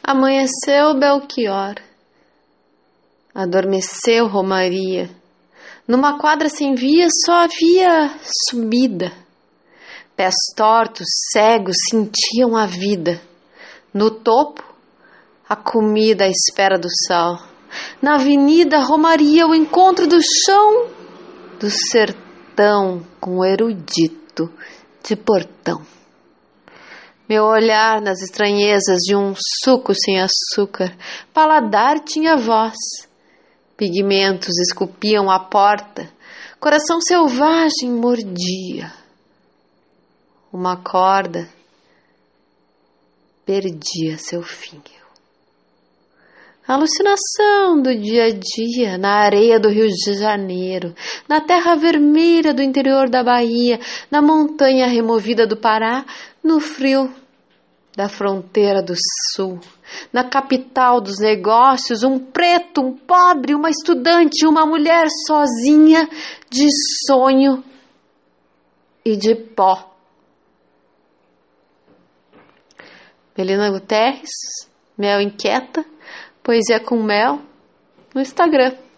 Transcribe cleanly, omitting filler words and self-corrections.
Amanheceu Belchior, adormeceu Romaria. Numa quadra sem via só havia subida. Pés tortos, cegos, sentiam a vida. No topo, a comida à espera do sal. Na avenida, Romaria, o encontro do chão do sertão com o erudito de portão. Meu olhar nas estranhezas de um suco sem açúcar, paladar tinha voz. Pigmentos esculpiam a porta, coração selvagem mordia. Uma corda perdia seu fim. Alucinação do dia a dia, na areia do Rio de Janeiro, na terra vermelha do interior da Bahia, na montanha removida do Pará, no frio da fronteira do sul, na capital dos negócios, um preto, um pobre, uma estudante, uma mulher sozinha, de sonho e de pó. Melina Guterres, Mel Inquieta, Poesia com Mel, no Instagram.